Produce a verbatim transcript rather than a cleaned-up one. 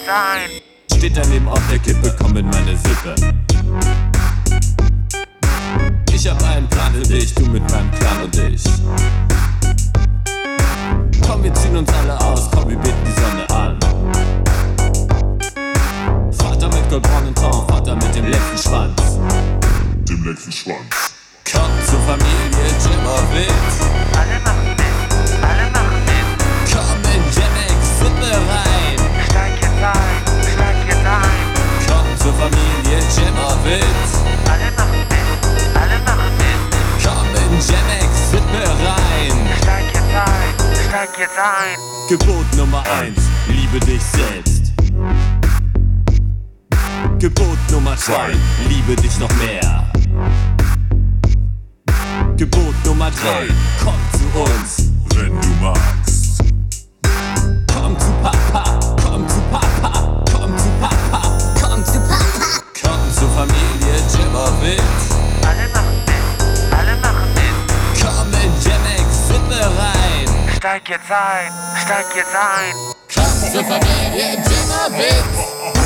jetzt ein. Steht daneben auf der Kippe, komm in meine Sippe. Ich hab einen Plan für dich, du mit meinem Clan und ich. Komm, wir ziehen uns alle aus, komm, wir beten die Sonne an. Vater mit goldbraunen Ton, Vater mit dem letzten Schwanz. Dem letzten Schwanz. Komm zur Familie Jimowitz. Alle machen mit, alle machen mit. Komm in Jemex Sippe rein. Steig jetzt ein, steig jetzt ein. Komm zur Familie Jimowitz. Alle machen mit, alle machen mit. Komm in Jemex Sippe rein. Steig jetzt ein, steig jetzt ein. Gebot Nummer eins, liebe dich selbst. Gebot Nummer zwei, liebe dich noch mehr. Gebot Nummer drei, komm zu uns, Wenn du magst. komm zu Papa, komm zu Papa, komm zu Papa, komm zu Papa. Komm zur Familie Jimowitz. Alle machen mit, alle machen mit. Komm in Jemex Sippe rein. Steig jetzt ein, steig jetzt ein. Komm zur Familie Jimowitz.